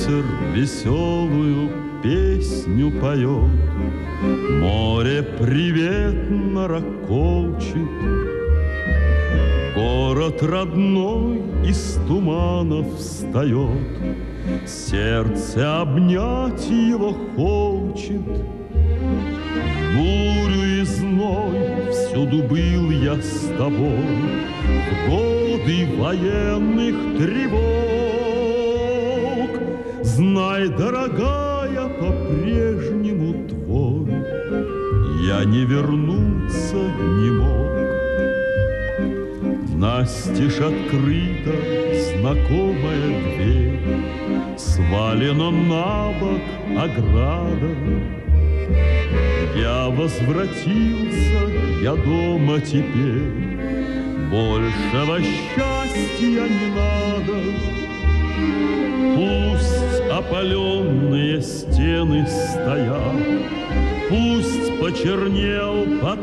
Ветер веселую песню поет, море приветно ракочет. Город родной из туманов встает, сердце обнять его хочет. Бурю и зной всюду был я с тобой, в годы военных тревог. Знай, дорогая, по-прежнему твой, я не вернуться не мог. Настежь открыта знакомая дверь, свалена на бок ограда. Я возвратился, я дома теперь, большего счастья не надо. Пусть опаленные стены стоят, пусть почернел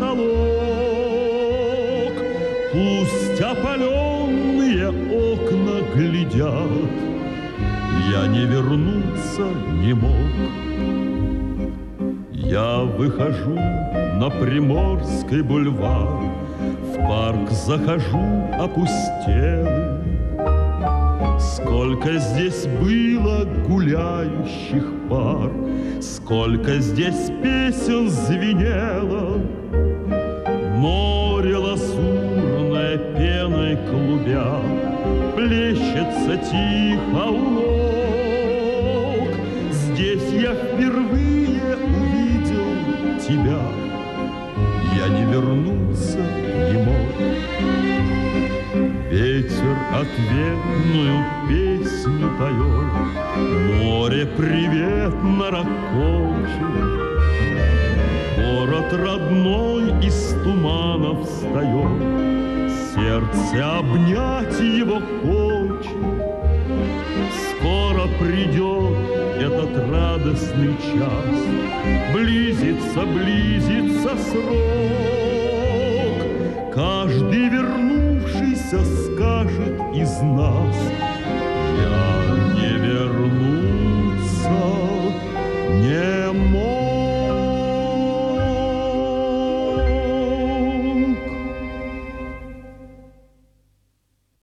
потолок, пусть опаленные окна глядят, я не вернуться не мог. Я выхожу на Приморский бульвар, в парк захожу опустелый. Сколько здесь было гуляющих пар, сколько здесь песен звенело. Море лазурное пеной клубя плещется тихо у ног. Здесь я впервые увидел тебя, я не вернуться не мог. Ветер ответную песню поет, море приветно ракочет. Город родной из туманов встает, сердце обнять его хочет. Скоро придет этот радостный час, близится, близится срок. Каждый вернувшийся скажет из нас: я не вернуться не